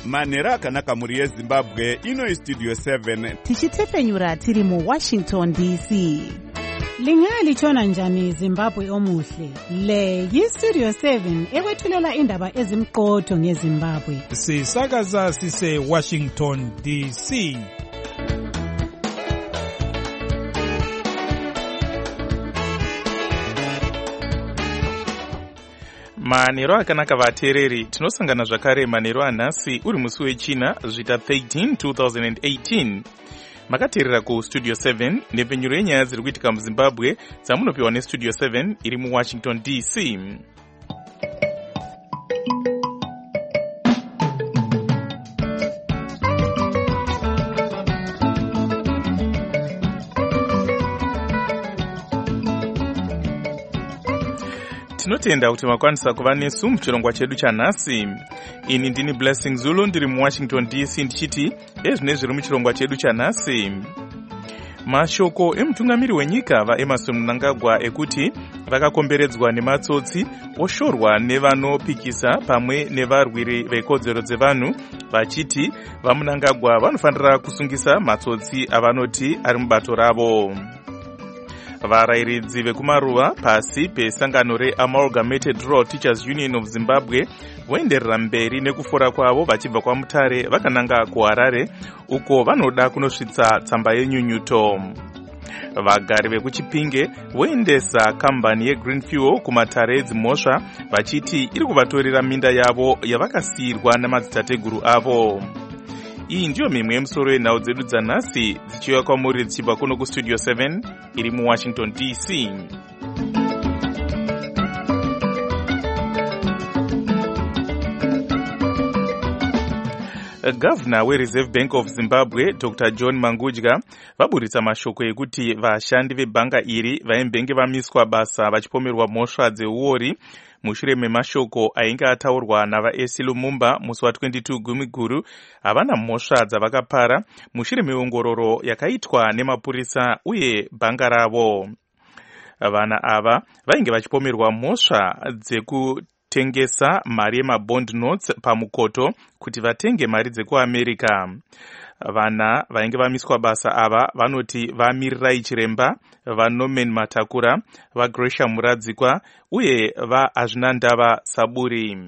manhero akanaka muri yezimbabwe. Ino istudio 7 tichitefenyura tiri muWashington DC. Lingalitshona njani Zimbabwe omuhle? Le yiStudio 7 ekwethulela indaba ezimqotho ngeZimbabwe. Sisakaza sise Washington DC. Manhero akanaka vateereri, tinosangana zvakare manhero anhasi uri musi wechina zvita 13 2018. Makateerera kuStudio 7 nepfenyuro yenyaya dziri kuitika muZimbabwe dzamunopiwa neStudio 7 iri muWashington DC. Tinotenda kuti makwanisa kuva nesu muchirongwa chedu chanhasi. Ini ndini Blessing Zulu ndiri muWashington DC ndichiti ezvine zviri muchirongwa chedu chanhasi. Mashoko emutungamiri wenyika vaEmmerson Mnangagwa ekuti vakakomberedzwa nematsotsi oshorwa nevanopikisa pamwe nevarwiri vekodzero dzevanhu vachiti vaMnangagwa vanofanira kusungisa matsotsi avanoti ari mubato ravo. Varairidzi vekumaruva pasi pesangano reAmalgamated Rural Teachers Union of Zimbabwe voenderera mberi nekufora kwavo vachibva kwaMutare vakananga kuHarare uko vanoda kunosvitsa tsamba yenyunyuto. Vagari vekuChipinge voendesa kambani yeGreen Fuel kumatare dzimhosva vachiti iri kuvatorera minda yavo yavakasiyirwa namadzitateguru avo. Iyi ndiyo mimwe yemusoro yenhau dzedu dzanhasi dzichiuya kwamuri dzichibva kuno kuStudio 7 iri muWashington DC. Governor weReserve Bank of Zimbabwe Dr. John Mangudya vaburitsa mashoko ekuti vashandi vebhanga iri vaimbenge vamiswa basa vachipomerwa mhosva dzeuori mushure memashoko ainge ataurwa navaEsi Lumumba musi wa22 Gumiguru havana mhosva dzavakapara mushure meongororo yakaitwa nemapurisa uye bhanga ravo. Vana ava vainge vachipomerwa mhosva dzekutengesa mari yemabond notes pamukoto kuti vatenge mari dzekuAmerica. Vana vainge vamiswa basa ava vanoti vaMirirai Chiremba, vaNorman Matakura, vaGresha Muradzikwa uye vaAzvinandava Saburi.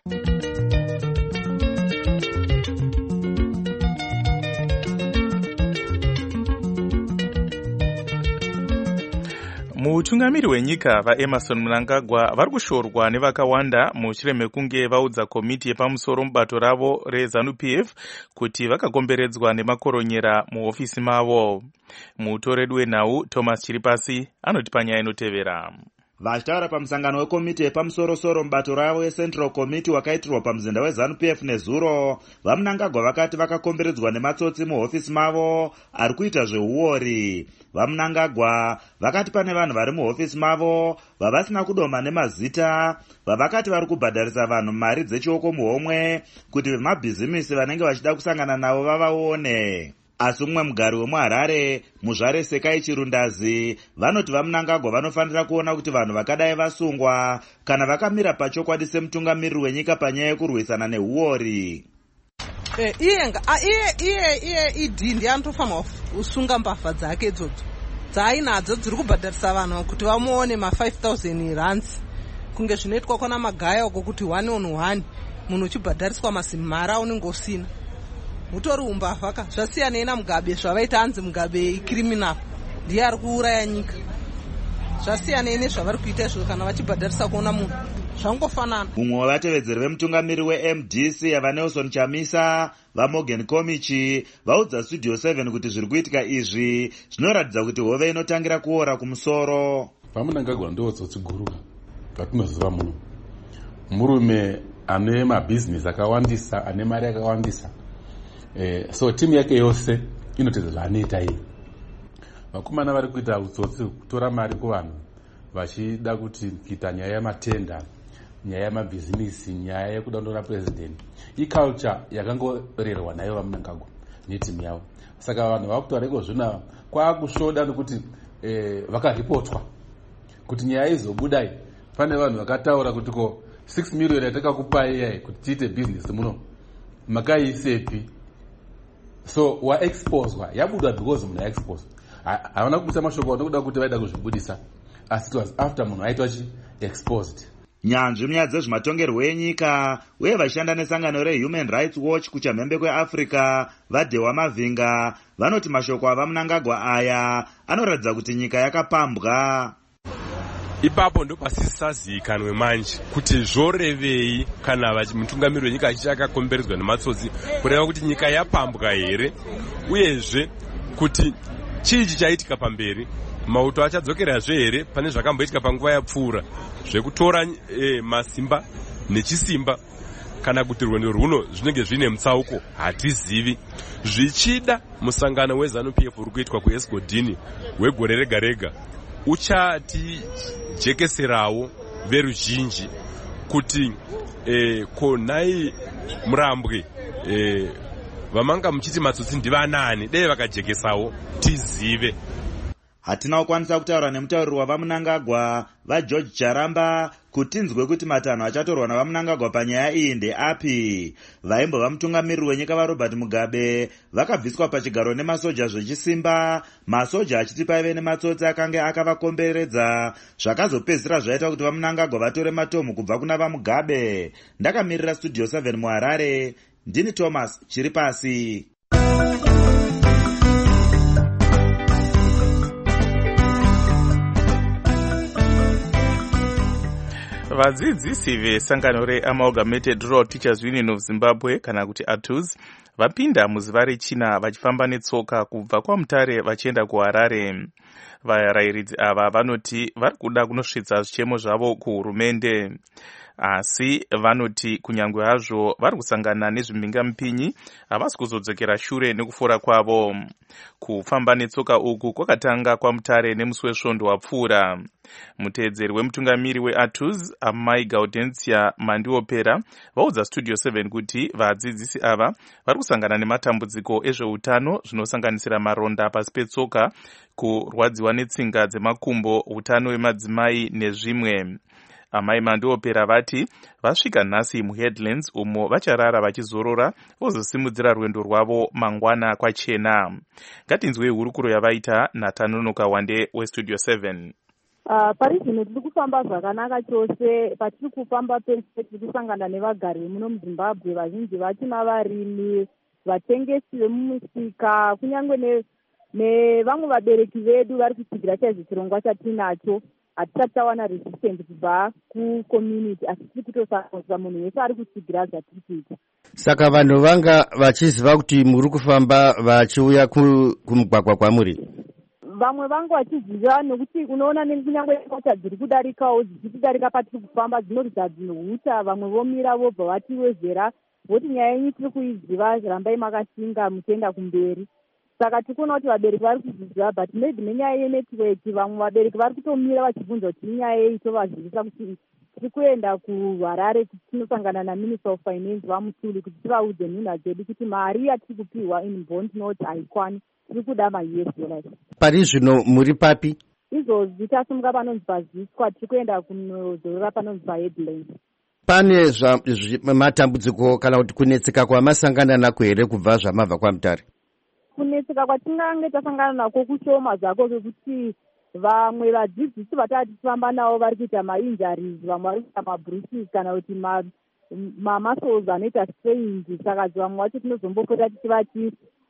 Mutungamiri wenyika vaEmmerson Mnangagwa vari kushorwa nevakawanda mushure mekunge vaudza komiti yepamusoro mubato ravo reZANU-PF kuti vakakomberedzwa nemakoronyera muhofisi mavo. Mutoredu wenhau Thomas Chiripasi anoti panyaya inotevera. Vachitaura pamusangano wekomiti yepamusoro mubato ravo yeCentral Committee wakaitirwa pamuzinda weZANU-PF nezuro, vaMnangagwa vakati vakakomberedzwa nematsotsi muhofisi mavo ari kuita zveuori. VaMnangagwa vakati pane vanhu vari muhofisi mavo vavasina kudoma nemazita vavakati vari kubhadharisa vanhu mari dzechioko muhomwe kuti vemabhizimisi vanenge vachida kusangana navo vavaone. Asi umwe mugari wemuHarare muzvare Sekai Chirundazi vanoti vaMnangagwa vanofanira kuona kuti vanhu vakadai vasungwa kana vakamira pachokwadi semutungamiriri wenyika panyaya yekurwisana neuori. iye idhindi anotofanwa kusunga mbavha dzake idzodzo dzaainadzo dziri kubhadharisa vanhu kuti vamuone ma5,000 rands kunge zvinoitwa kwana magaya uko kuti 1 on 1 munhu uchibhadhariswa masimhara unenge usina. Mutori umbavha ka zvasiyana ina Mugabe zvavaita anzi Mugabe criminal ndiye ari kuuraya nyika. Zvasiyana ine zvavari kuita izvo kana vachibhadharisa kuona munhu zvangofanana. Mumwe wavatevedzeri vemutungamiri weMDC yavaNelson Chamisa vaMorgan Komichi vaudza Studio 7 kuti zviri kuitika izvi zvinoratidza kuti hove inotangira kuora kumusoro. vaMnangagwa ndiwo tsotsi guru patinoziva muno, murume ane mabhizinesi akawandisa, ane mari akawandisa. So timu yake yose inotedza zvaanoita iye. Vakomana vari kuita utsotsi kutora mari kuvanhu vachida kuti kuita nyaya yamatenda, nyaya yamabhizinesi, nyaya yekudandora president. Iculture yakangorerwa nayo vaMnangagwa netimu yavo. Saka vanhu vakutaura ikozvino kwakushoda nokuti vakaripotwa kuti nyaya izobudai. Pane vanhu vakataura kuti ko 6 million yatakakupai kuti tiite business muno makaisepi. So waexposwa yabudwa because munhu aexposed. Hawana kubudisa mashoko nokuda kuti vaida kuzvibudisa, asi it was after munhu aitwa exposed. Nyanzvi munyaya dzezvematongerwo enyika uye vashanda nesangano reHuman Rights Watch kuchamhembe kweAfrica vaDhewa Mavhinga vanoti mashoko ava Mnangagwa aya anoratidza kuti nyika yakapambwa. Ipapo ndo pasisazikanwe manje kuti zvorevei kana mutungamiriri wenyika achichakakomberedzwa nematsotsi kureva kuti nyika yapambwa here, uyezve kuti chii chichaitika pamberi, mauto achadzokerazve here pane zvakamboitika panguva yapfuura zvekutora masimba nechisimba, kana kuti rwendo rwuno zvinenge zvine mutsauko hatizivi. Zvichida musangano weZANU-PF uri kuitwa kuEsgodini wegore rega rega uchatijekeserawo veruzhinji kuti konai murambwe vamanga muchiti matsotsi ndivanani, dei vakajekesawo tizive. Hatina kukwanisa kutaura nemutauriri wavaMnangagwa vaGeorge Charamba kuti tinzwe kuti matanho achatorwa navaMnangagwa panyaya iyi ndeapi. Vaimbova mutungamiriri wenyika vaRobert Mugabe vakabviswa pachigaro nemasoja zvechisimba, masoja achiti paive nematsotsi akanga akavakomberedza, zvakazopedzisira zvaita kuti vaMnangagwa vatore matomu kubva kuna vaMugabe. Ndakamirira Studio 7 muHarare, ndini Thomas Chiripasi. Vadzidzisi vesangano reAmalgamated Rural Teachers Union of Zimbabwe kana kuti ATUZ vapinda muzuva rechina vachifamba netsoka kubva kwaMutare vachienda kuHarare. Varairidzi ava vanoti vari kuda kunosvitsa zvichemo zvavo kuhurumende, asi vanoti kunyange hazvo vari kusangana nezvimbingamupinyi havasi kuzodzokera shure nekufora kwavo. Kufamba netsoka uku kwakatanga kwaMutare nemusi wesvondo wapfuura. Muteedzeri wemutungamiri weATUZ Amai Gaudensia Mandiopera vaudza Studio 7 kuti vadzidzisi ava vari kusangana nematambudziko ezveutano zvinosanganisira maronda pasi petsoka, kurwadziwa netsinga dzemakumbo, utano hwemadzimai nezvimwe. Amai Mandiopera vati vasvika nhasi muHeadlands umo vacharara vachizorora vozosimudzira rwendo rwavo mangwana kwachena. Ngatinzwe hurukuro yavaita naTanonoka Wande weStudio 7. Pari zvino tiri kufamba zvakanaka chose. Patiri kufamba pese tiri kusangana nevagari muno muZimbabwe, vazhinji vachina varimi, vatengesi vemumusika, kunyange nevamwe vabereki vedu vari kutsigira chaizvo chirongwa chatinacho. Hatisati tawana resistance kubva kucommunity, asi tiri kutosakosa munhu wese ari kutsigira zvatiri kuita. Saka vanhu vanga vachiziva kuti muri kufamba vachiuya kumugwagwa kwamuri? Vamwe vangu vachiziva nokuti unoona kunyange mota dziri kudarikawo dzichidarika patiri kufamba dzinoridza dzinohuta, vamwe vomira vobva vatiwezera voti nyaya yenyu tiri kuiziva, rambai makashinga muchienda kumberi. Saka tikuona kuti vabereki vari kuzviziva, but maybe nenyaya yenetiweki vamwe vabereki vari kutomira vachibvunza kuti inyaya yei, tovazivisa kuti tiri kuenda kuHarare kuti tinosangana naMinister of Finance vaMutuli kuti tivaudze nhunha dzedu kuti mari yatiri kupiwa in bond note haikwani, tiri kuda ma$US. Pari zvino muri papi? Izvozvi tasimuka panonzi paZiswa, tiri kuenda kunozorora panonzi paHeadlands. Pane matambudziko kana kuti kunetseka kwamasangana nako here kubva zvamabva kwaMutare? Kunetseka kwatingange tasangana nako kushoma zvako, zvekuti vamwe vadzidzisi vatati tifamba navo vari kuita mainjuries, vamwe vari kuita mabruises kana kuti mamuscles anoita strains. Saka vamwe vacho tinozombopota tichivati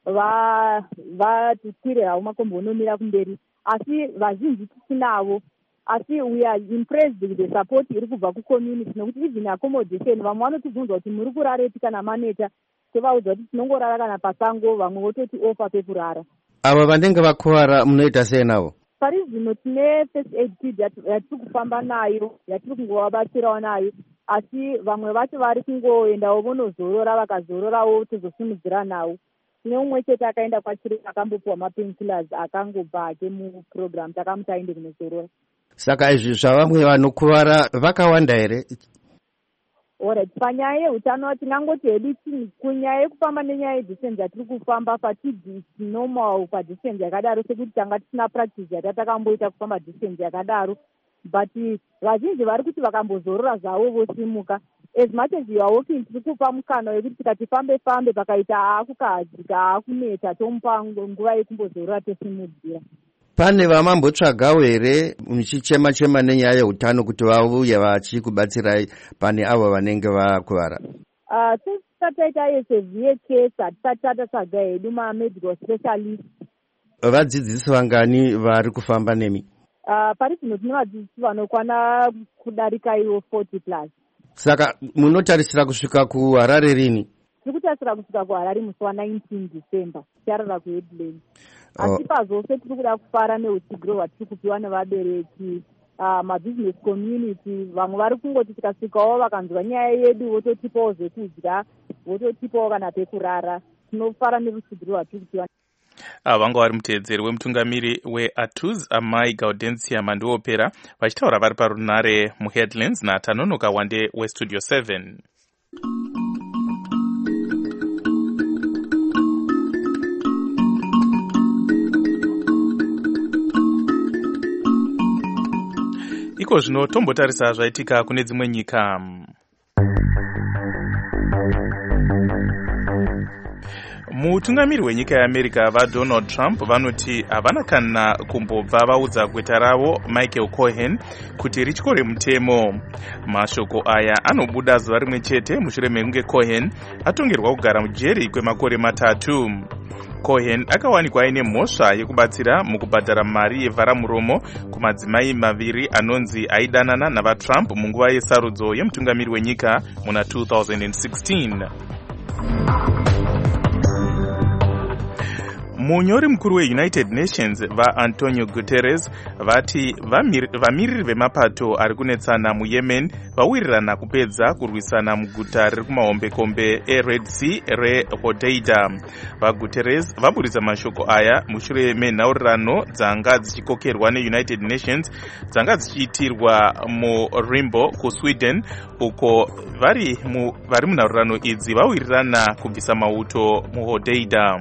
vatikwire havo makombo onomira kumberi, asi vazhinji tisinavo. Asi we are impressed with the support iri kubva kucommunity, nokuti even accommodation vamwe vanotibvunza kuti muri kurarepi kana maneta, tovaudza kuti tinongorara kana pasango, vamwe vototi ofa pekurara. Ava vanenge vakuvara munoita sei navo? Pari zvino tine first aid kit yatiri kufamba nayo, yatiri kungovabatsirawo nayo, asi vamwe vacho vari kungoendawo vonozorora, vakazororawo tozosimudzira nawo. Tine umwe chete akaenda kwachireka akambopiwa mapainkillers akangobva hake muprogram, takamuti aende kunozorora. Saka izvi zvavamwe vanokuvara vakawanda here? Alright, panyaya yeutano tingangoti hedu kunyaya yekufamba nenyaya yedistance yatiri kufamba fatigues normal padistance yakadaro, sekuti tanga tisina practice yatakamboita kufamba distance yakadaro, but vazhinji vari kuti vakambozorora zvavo vosimuka. as much as you are walking tiri kupa mukana wekuti tikati fambe pakaita akukahadzika akuneta tomupa nguva yekumbozorora tosimudzira. Pane vamambotsvagawo here muchichema nenyaya yeutano kuti vauye vachikubatsirai pane avo vanenge vakuvara? Tisati taita severe case hatisati tatsvaga hedu mamedical specialist. Vadzidzisi vangani vari kufamba nemi? Pari zvino tine vadzidzisi vanokwana kudarika ivo 40+. Saka munotarisira kusvika kuHarare rini? Tiri kutarisira kusvika kuHarare musi wa19 December tichirara kuHeadlands. Asi pazvose tiri kuda kufara neutsigiro hwatiri kupiwa nevabereki, mabusiness community. Vamwe vari kungoti tikasvikawo vakanzwa nyaya yedu vototipawo zvekudya, vototipawo kana pekurara. Tinofara nerutsigiro hwatiri kupiwa. Vanga vari muteedzeri wemutungamiri weATUZ Amai Gaudensia Manduopera vachitaura vari parunare muHeadlands naTanonoka Wande weStudio 7. Iko zvino tombotarisa zvaitika kune dzimwe nyika. Mutungamiri wenyika yeAmerica vaDonald Trump vanoti havana kana kumbobva vaudza gweta ravo Michael Cohen kuti rityore mutemo. Mashoko aya anobuda zuva rimwe chete mushure mekunge Cohen atongerwa kugara mujeri kwemakore 3. Cohen akawanikwa aine mhosva yekubatsira mukubhadhara mari yevharamuromo kumadzimai maviri anonzi aidanana navaTrump munguva yesarudzo yemutungamiri wenyika muna 2016. Munyori mukuru weUnited Nations vaAntonio Guterres vati vamiriri vemapato ari kunetsana muYemen vawirirana kupedza kurwisana muguta riri kumahombekombe eRed Sea reHodeida. VaGuterres vaburitsa mashoko aya mushure menhaurirano dzanga dzichikokerwa neUnited Nations dzanga dzichiitirwa muRimbo kuSweden, uko vari munhaurirano idzi vawirirana kubvisa mauto muHodeida.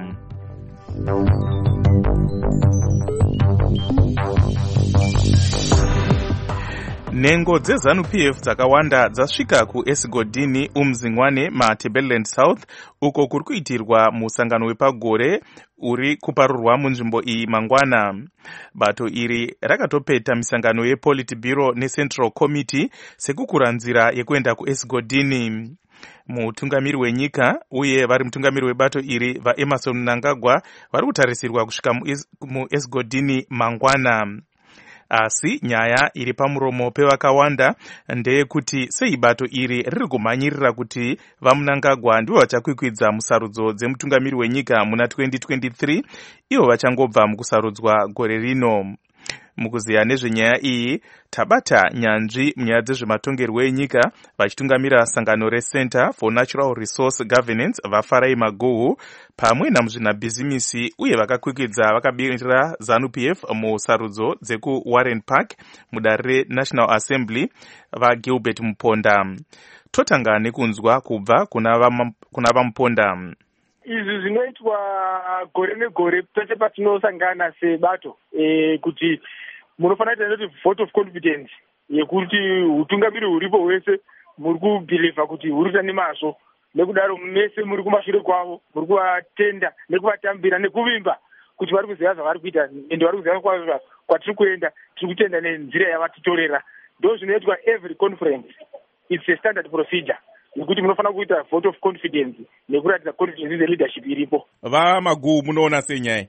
Nhengo dzeZANU-PF dzakawanda dzasvika kuEsgodini uMzingwane maTebeleland South, uko kuri kuitirwa musangano wepagore uri kuparurwa munzvimbo iyi mangwana. Bato iri rakatopeta misangano yePolitburo neCentral Committee sekukura nzira yekuenda kuEsgodini. Mutungamiri wenyika uye vari mutungamiri webato iri vaEmerson Mnangagwa vari kutarisirwa kusvika muEsgodini mangwana. Asi nyaya iri pamuromo pevakawanda ndeyekuti sei bato iri riri kumhanyirira kuti vaMnangagwa ndivo vachakwikwidza musarudzo dzemutungamiri wenyika muna 2023, ivo vachangobva mukusarudzwa gore rino. Mukuziya nezvenyaya iyi tabata nyanzvi munyaya dzezvematongerwo enyika vachitungamira sangano reCenter for Natural Resource Governance vaFarai Maguhu pamwe namuzvinabhizimisi uye vakakwikwidza vakabirira ZANU-PF musarudzo dzekuWarren Park mudare reNational Assembly vaGilbert Muponda. Totanga nekunzwa kubva kuna vaMuponda. Izvi zvinoitwa gore negore pese patinosangana sebato kuti munofanira kuita kuti vote of confidence yekuti utungamiri huripo hwese muri kubhilivha kuti huri kuita nemazvo, nekudaro mese muri kumashure kwavo muri kuvatenda nekuvatambira nekuvimba kuti vari kuziva zvavari kuita ende vari kuziva kwatiri kuenda, tiri kutenda nenzira yavatitorera. Ndo zvinoitwa every conference. It's a standard procedure nekuti munofanira kuita vote of confidence nekuratidza confidence leadership iripo. VaMaguhu munoona senyaya?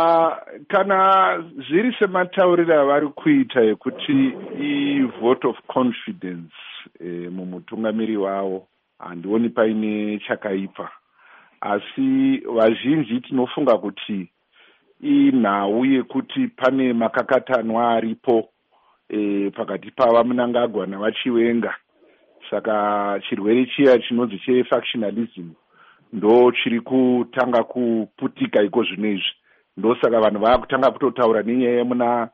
Kana zviri sematauriro avari kuita ekuti vote of confidence mumutungamiri wavo, handioni paine chakaipa, asi vazhinji tinofunga kuti inhau yekuti pane makakatanwa aripo pakati pavaMnangagwa navaChiwenga. Saka chirwere chiya chinonzi chefactionalism ndo chiri kutanga kuputika iko zvinezvi. Ndosaka vanhu vakutanga kutotaura nenyaya muna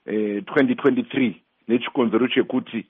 2023 nechikonzero chekuti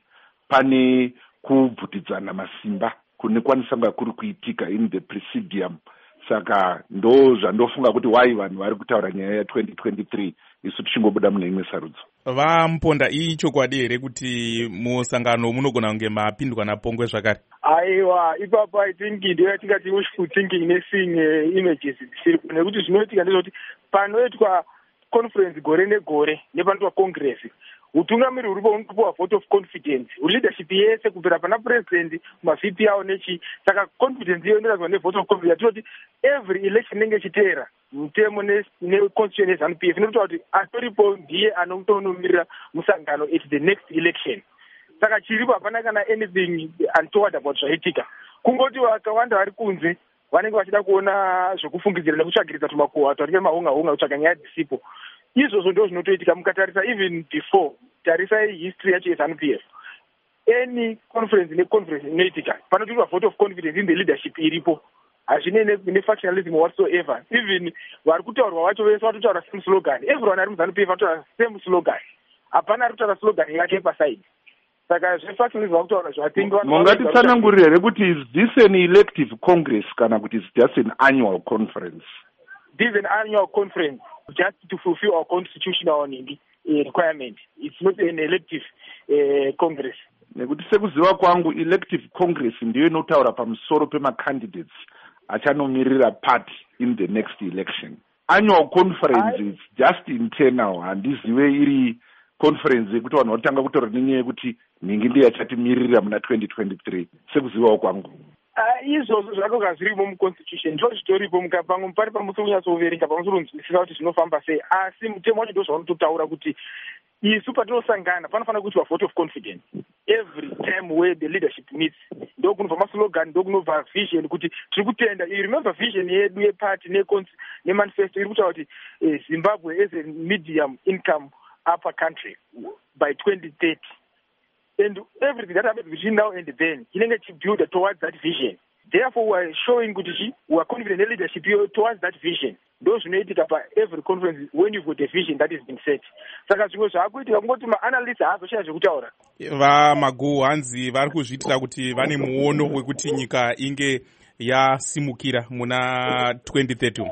pane kubvutidzana masimba kunekwanisa kuri kuitika in the presidium saka ndo zvandofunga kuti wai vanhu vari kutaura nyaya ya2023 isu tichingobuda mune imwe sarudzo. Vamuponda ichokwadi here kuti musangano munogona kunge mapindwa napongwe zvakare? Aiwa, ipapo I think ndo yatingati wishful thinking nesing images nekuti zvinoitika ndezvoti panoitwa conference gore negore nepanoitwa congress, utungamiri huripo unopiwa vote of confidence, leadership yese kubvira pana president ma-VP awo nechi. Saka confidence iyo inorazwa nevote of confidence yatinoti every election inenge ichiteera mutemo neconstitution yeZANU-PF inotaura kuti atoripo ndiye anotonomirira musangano at the next election. Saka chiripo hapana kana anything untoward about zvaitika, kungoti vakawanda vari kunze vanenge vachida kuona zvokufungidzira nekutsvagirisa tumakuhwa twatinge mahunga kutsvaga nyaya dzisipo. Izvozvo ndo zvinotoitika mukatarisa even before tarisai history yacho yeZANU-PF. Any conference neconference inoitika panotoitwa vote of confidence in the leadership iripo, hazvine nefactionalism whatsoever. Even vari kutaurwa vacho vese vatotaura same slogan, everyone ari muZANU-PF vatotaura same slogan, hapana ari kutaura slogan yake paside. Saka zvefactionalism vakutaura zvatingi mungatitsanangurire here kuti is this an elective congress kana kuti is just an annual conference? This is an annual conference just to fulfill our constitutional requirement. It's not an elective congress. Nekuti sekuziva kwangu elective congress ndiyo inotaura pamusoro pemacandidates achanomiririra party in the next election. Annual conference is just internal, handizive iri conference yekuti vanhu vatanga kutaura nenyaya yekuti ningi ndiye achatimirira muna 2023 sekuzivawo kwangu. Izvozvo zvakanga zvirimo muconstitution ndo zvitoripo pamwe pari pamusonyatsoverenga pamusonzwisisa kuti zvinofamba sei, asi mutemo wacho ndo zvaunototaura kuti isu patinosangana panofanira kuitwa vote of confidence every time where the leadership meets. Ndo kunobva maslogan, ndo kunobva vision kuti tiri kutenda. You remember vision yedu yeparty nemanifesto iri kutaura kuti Zimbabwe as a medium income upper country by 2030. And everything that happens between now and then, you need to build towards that vision. Therefore, we are showing good we are confident in leadership towards that vision. Those who need it by every conference when you've got a vision that has been set. Saka zvimwe zvakuitika kungoti ma-analysts haazoshaya zvekutaura. VaMagu hanzi vari kuzviitira kuti vane muono wekuti nyika inge yasimukira muna 2030.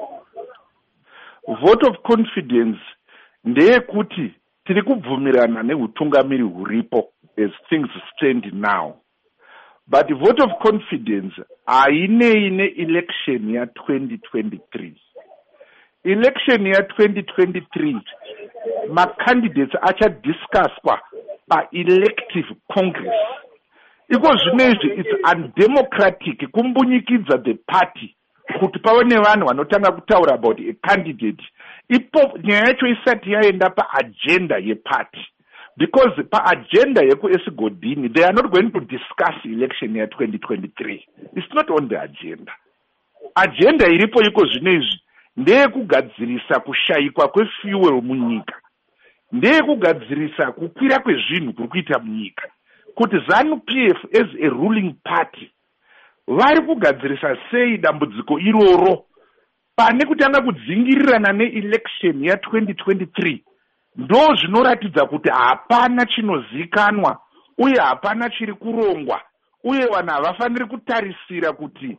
Vote of confidence ndeyekuti tiri kubvumirana neutungamiri huripo as things stand now. But vote of confidence haine election ya 2023. Election ya 2023 ma-candidates achadiscusswa pa-elective congress. Iko zvinezvi it's undemocratic kumbunyikidza the party kuti pave nevanhu vanotanga kutaura about a candidate ipo nyaya yacho isati yaenda paagenda yeparty. Because pa-agenda yekuesigodini they are not going to discuss election ya 2023. It's not on the agenda. Agenda iripo iko zvinezvi ndeyekugadzirisa kushayikwa kwefuel munyika, ndeyekugadzirisa kukwira kwezvinhu kuri kuita munyika, kuti ZANU-PF as a ruling party vari kugadzirisa sei dambudziko iroro pane kutanga kudzingirirana neelection ya 2023. Ndo zvinoratidza kuti hapana chinozikanwa uye hapana chiri kurongwa, uye vanhu havafaniri kutarisira kuti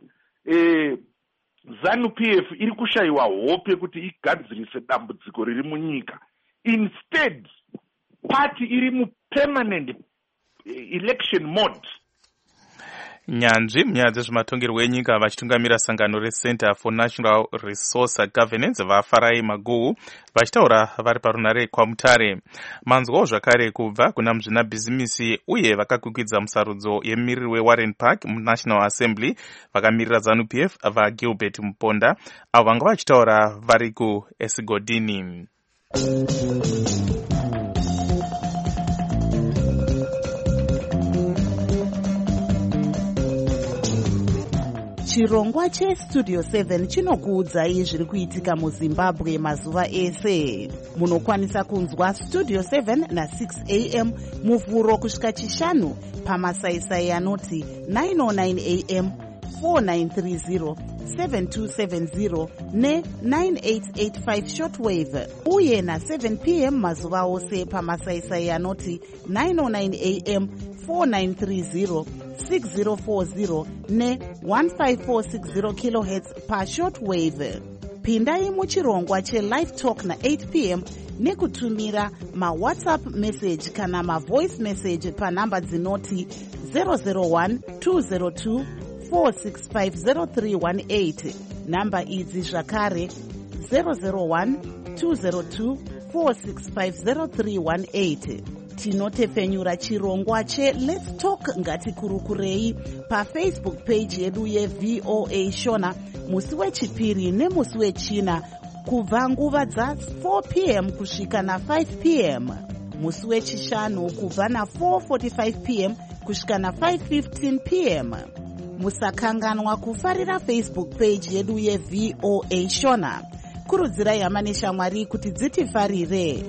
ZANU-PF iri kushayiwa hope kuti igadzirise dambudziko riri munyika. Instead, party iri mupermanent election mode. Nyanzvi munyaya dzezvematongerwo enyika vachitungamira sangano reCenter for National Resource Governance vaFarai Maguhu vachitaura vari parunare kwaMutare. Manzwawo zvakare kubva kuna muzvinabhizimisi uye vakakwikwidzwa musarudzo yemumiriri weWarren Park muNational Assembly vakamirira ZANU-PF vaGilbert Muponda avo vanga vachitaura vari kuEsigodini. Chirongwa cheStudio 7 chinokuudzai zviri kuitika muZimbabwe mazuva ese. Munokwanisa kunzwa Studio 7 na6 am muvhuro kusvika chishanu pamasaisai anoti 909 am, 4930, 7270 ne9885 shortwave uye na7 pm mazuva ose pamasaisai anoti 909 am, 4930 6040 ne-15460 kHz pashortwave. Pindai muchirongwa che-live talk na-8 p.m. nekutumira ma-whatsapp message kana ma-voice message panhamba dzinoti 001 202 4650318. Namba idzi zvakare 001 202 4650318. Tinotepfenyura chirongwa che-Let's Talk ngatikurukurei pafacebook page yedu ye-VOA Shona musi wechipiri nemusi wechina kubva nguva dza4 p.m. kusvika na5 p.m. musi wechishanu kubva na4:45 p.m. kusvika na5:15 p.m. musakanganwa kufarira Facebook page yedu ye-VOA Shona. Kurudzirai hama neshamwari kuti dzitifarire.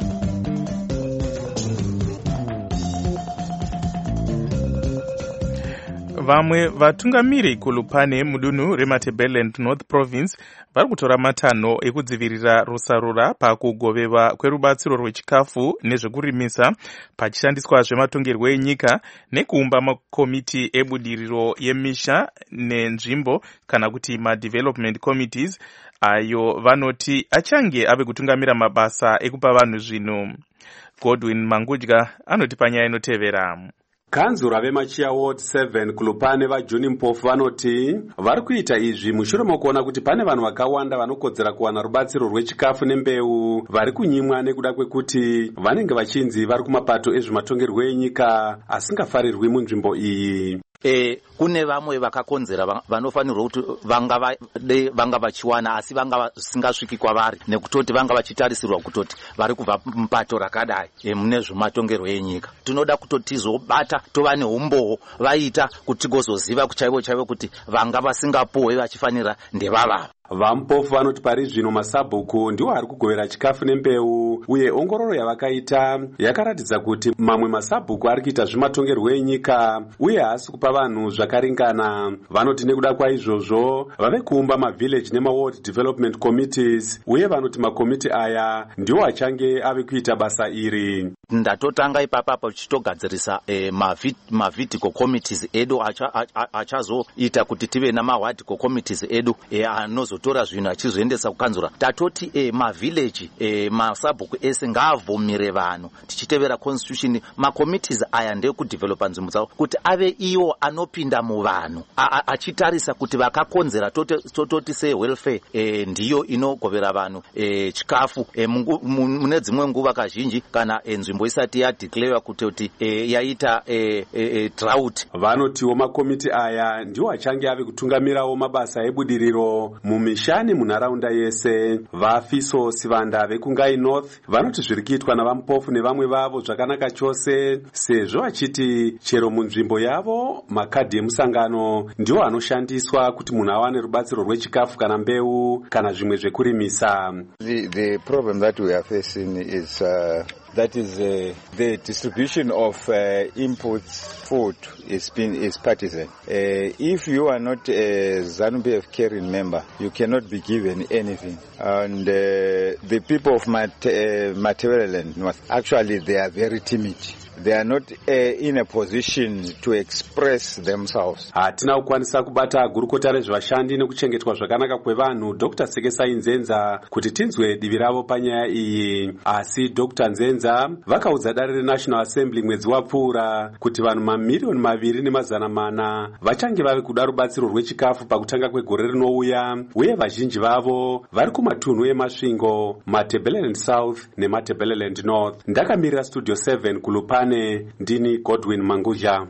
Vamwe vatungamiri kulupane mudunhu reMatabeleland North Province vari kutora matanho ekudzivirira rusarura pakugoveva kwerubatsiro rwechikafu nezvekurimisa pachishandiswa zvematongerwo enyika nekuumba makomiti ebudiriro yemisha nenzvimbo kana kuti ma-development committees ayo vanoti achange ave kutungamira mabasa ekupa vanhu zvinhu. Godwin Mangudya anoti panyaya inotevera. Kanzura vemachiya Ward 7 kulupane vaJoni Mpofu vanoti vari kuita izvi mushure mokuona kuti pane vanhu vakawanda vanokodzera kuwana rubatsiro rwechikafu nembeu vari kunyimwa nekuda kwekuti vanenge vachinzi vari kumapato ezvematongerwo enyika asingafarirwi munzvimbo iyi. Kune vamwe vakakonzera vanofanirwa kuti vanga vachiwana asi vanga vasingasviki kwavari nekutoti vanga vachitarisirwa kutoti vari kubva mupato rakadai mune zvematongerwo enyika. Tinoda kutotizobata tova neumbowo vaita kuti tigozoziva kuchaivo kuti vanga vasingapuwe vachifanira ndevavava. Vampofu vanoti pari zvino masabhuku ndiwo ari kugovera chikafu nembeu uye ongororo yavakaita yakaratidza kuti mamwe masabhuku ari kuita zvematongerwo enyika uye haasi kupa vanhu zvakaringana. Vanoti nekuda kwaizvozvo vave kuumba mavillage nema-ward development committees uye vanoti makomiti aya ndiwo achange ave kuita basa iri. Ndatotanga ipapa tichitogadzirisa ma-vertical committees edu achazoita kuti tive nama-ward committees edu anozotora zvinhu achizoendesa kukanzura. Tatoti mavillage masabhuku ese ngaavhomere vanhu tichitevera constitution. Makommittees aya ndekudevelopa nzvimbo dzavo kuti ave iwo anopinda muvanhu achitarisa kuti vakakonzera tototi se-welfare ndiyo inogovera vanhu chikafu mune dzimwe nguva kazhinji kana nzvimbo isati yadeclare kuti yaita drought. Vanotiwo makomiti aya ndiwo achange ave kutungamirawo mabasa ebudiriro mumishani munharaunda yese. Vafiso Sivanda vekungai North vanoti zviri kuitwa navampofu nevamwe vavo zvakanaka chose sezvo vachiti chero munzvimbo yavo makadhi emusangano ndiwo anoshandiswa kuti munhu awane rubatsiro rwechikafu kana mbeu kana zvimwe zvekurimisa. The problem that we are facing is that is the distribution of inputs food is partisan. If you are not a ZANU-PF caring member, you cannot be given anything. And the people of Matabeleland North, actually they are very timid. They are not in a position to express themselves. Hatina kukwanisa kubata gurukota rezvashandi nekuchengetwa zvakanaka kwevanhu Dr. Sekesai Nzenza kuti tinzwe divi ravo panyaya iyi. Asi Dr. Nzenza vakaudza dare reNational Assembly mwedzi wapfuura kuti vanhu mamiliyoni 2.4 vachange vave kuda rubatsiro rwechikafu pakutanga kwegore rinouya uye vazhinji vavo vari kumatunhu emasvingo Matabeleland South neMatabeleland North. Ndakamirira Studio 7 kulupane. Ndini Godwin Mangudya.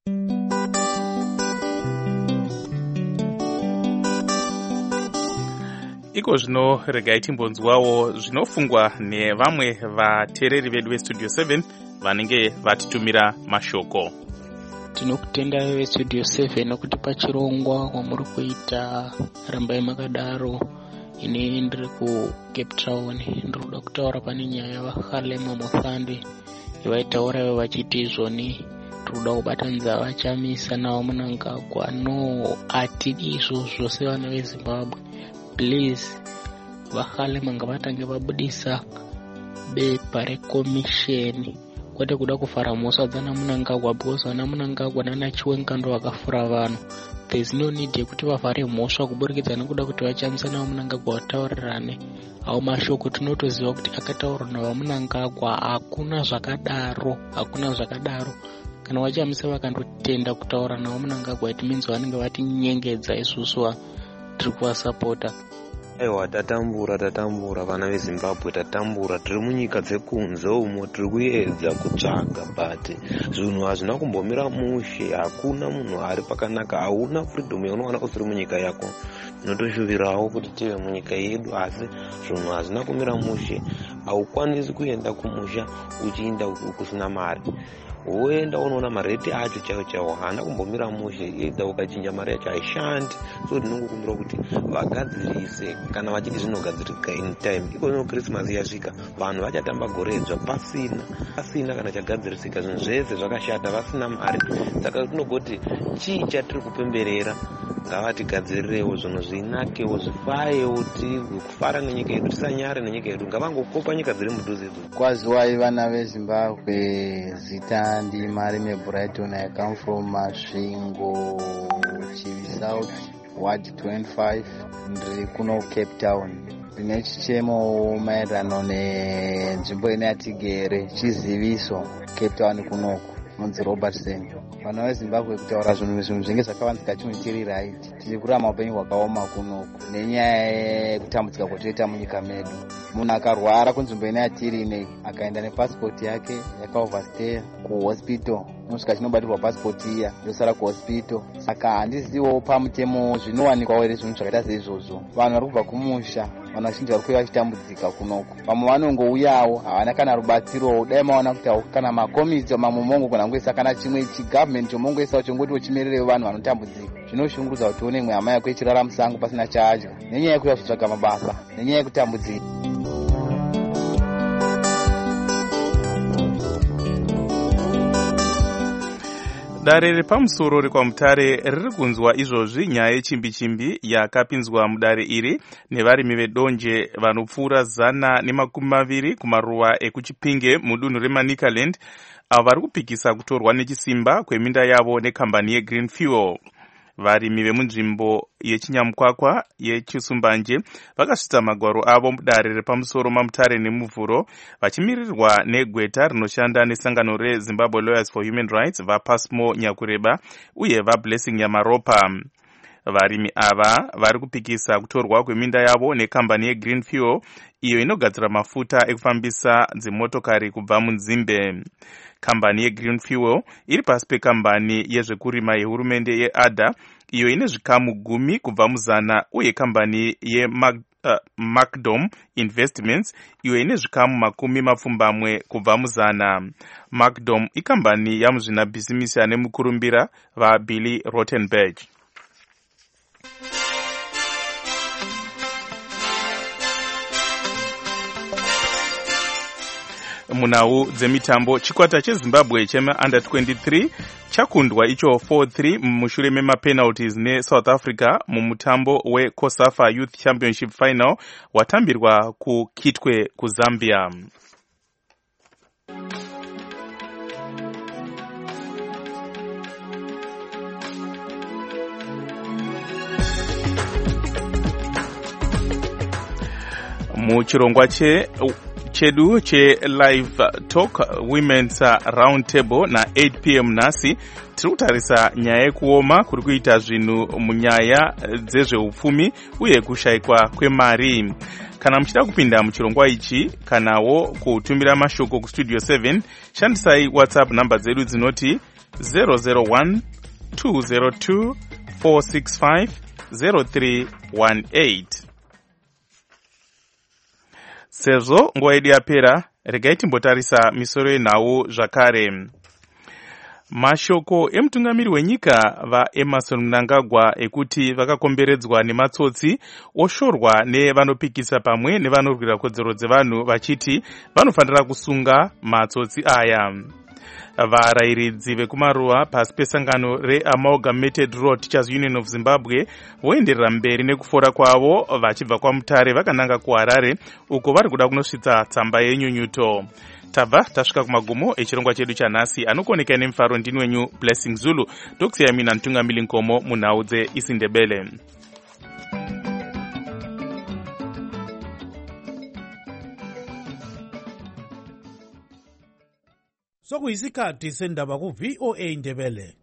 Iko zvino regai timbonzwawo zvinofungwa nevamwe vateereri vedu veStudio 7 vanenge vatitumira mashoko. Tinokutenda veStudio 7 nokuti pachirongwa wamuri kuita rambai makadaro. Ini ndiri kuCape Town ndinoda kutaura pane nyaya yavaHalema Muthandi vaitaura vachiti izvoni tinoda kubata nzava chamisa nawo Mnangagwa. No, atidi izvozvo sevana veZimbabwe. Please vaHalema ngavatange vabudisa bepa rekomisheni kwete kuda kufara mhosva dzana Munangagwa, because vana Munangagwa nana Chiwenga ndo vakafura vanhu. There is no need yekuti vavhare mhosva kuburikidza nekuda kuti vachamisa navo Munangagwa vataurirane. Awo mashoko tinotoziva kuti akataurwa navaMunangagwa hakuna zvakadaro. Kana vachamisa vakandotenda kutaura navo Munangagwa, it means vanenge vatinyengedza isusu tiri kuvasapota. Aiwa, tatambura vana veZimbabwe, tatambura. Tiri munyika dzekunze umo, tiri kuedza kutsvaga, but zvinhu hazvina kumbomira mushe. Hakuna munhu ari pakanaka, hauna freedom yaunowana usiri munyika yako. Tinotoshuvirawo kuti tive munyika yedu, asi zvinhu hazvina kumira mushe. Haukwanisi kuenda kumusha uchienda kusina mari. Woenda unoona mareti acho chaiwo haana kumbomira mushe. Edza ukachinja mari yacho haishandi. So ndinongokumbira kuti vagadzirise, kana vachiti zvinogadzirika in time. Iko Christmas yasvika, vanhu vachatamba goredzva pasina kana chagadzirisika. Zvinhu zvese zvakashata, vasina mari. Saka tinogoti chii chatiri kupemberera? Ngavatigadzirirewo zvinhu zvinakewo, zvifayewo, kufara nenyika yedu, tisanyare nenyika yedu. Ngavangokopa nyika dziri mudhuze idzodzo. Kwaziwai vana veZimbabwe, zita ndimari Brighton. I come from Masvingo, Chivi South, Ward 25. Ndiri kuno Cape Town. Ndine chichemo maererano nenzvimbo ine yatigere, chiziviso Cape Town kunoko munzi Robertson. Vana veZimbabwe kutaura zvinhu zvinenge zvakavanzika chimwe right. Tiri kurama upenyu hwakaoma kunoko nenyaya yekutambudzika kwatoita munyika medu. Munhu akarwara kunzvimbo ine yatiri inei, akaenda nepasipoti yake yakaoverstay kuhospital, unosvika chinobatirwa pasipoti iya yosara kuhospital. Saka handiziwo pamutemo zvinowanikwawo here zvinhu zvakaita seizvozvo. Vanhu vari kubva kumusha, vanhu vazhinji vari kuva vachitambudzika kunoko. Vamwe vanongouyawo havana kana rubatsiro. Dai maona kuti kana makomiti mamwe mongogona kungoisa kana chimwe chigovernment chomongoisawo chongotiwo chimererewo vanhu vanotambudzika. Zvinoshungurudza kuti one imwe hama yako ichirara musango pasina chaadya nenyaya yekuya kutsvaga mabasa, nenyaya yekutambudzika. Dare repamusoro rekwaMutare riri kunzwa izvozvi nyaya yechimbi-chimbi yakapinzwa mudare iri nevarimi vedonje vanopfuura 120 kumaruwa ekuChipinge mudunhu reManicaland, avo vari kupikisa kutorwa nechisimba kweminda yavo nekambani yeGreen Fuel. Varimi vemunzvimbo yeChinyamukwakwa yeChisumbanje vakasvitsa magwaro avo mudare repamusoro maMutare nemuvhuro, vachimirirwa negweta rinoshanda nesangano reZimbabwe Lawyers for Human Rights, vaPasmo Nyakureba uye vaBlessing Nyamaropa. Varimi ava vari kupikisa kutorwa kweminda yavo nekambani yeGreen Fuel, iyo inogadzira mafuta ekufambisa dzimotokari kubva munzimbe. Kambani yeGreen Fuel iri pasi pekambani yezvekurima yehurumende yeADA, iyo ine zvikamu 10 kubva muzana, uye kambani yeMacdom Investments, iyo ine zvikamu 10 kubva muzana. Macdom ikambani yamuzvinabhizimisi ane mukurumbira vaBilly Rottenberg. Munhau dzemitambo, chikwata cheZimbabwe chema-under 23 chakundwa icho 4-3 mushure memapenalties neSouth Africa mumutambo weCOSAFA Youth Championship Final watambirwa kuKitwe kuZambia. Muchirongwa chedu live talk women's round table na 8 p.m. nasi tiri kutarisa nyaya yekuoma kuri kuita zvinhu munyaya dzezveupfumi uye kushayikwa kwemari. Kana muchida kupinda muchirongwa ichi kanawo kutumira mashoko kustudio 7, shandisai WhatsApp namba dzedu dzinoti 001 202 465 0318. Sezvo nguva yedu yapera, regai timbotarisa misoro yenhau zvakare. Mashoko emutungamiri wenyika vaEmmerson Mnangagwa ekuti vakakomberedzwa nematsotsi oshorwa nevanopikisa pamwe nevanorwira kodzero dzevanhu vachiti vanofanira kusunga matsotsi aya. Varayiridzi vekumaruwa pasi pesangano reAmalgamated Rural Teachers Union of Zimbabwe voenderera mberi nekufora kwavo vachibva kwaMutare vakananga kuHarare uko vari kuda kunosvitsa tsamba yenyunyuto. Tabva tasvika kumagumo echirongwa chedu chanhasi. Anokoneka nemufaro ndini wenyu Blessing Zulu. Ndokusiyai mina Ntungamili Nkomo munhau dzeIsindebele. Sokuyisikhathi sendaba ku VOA Ndebele.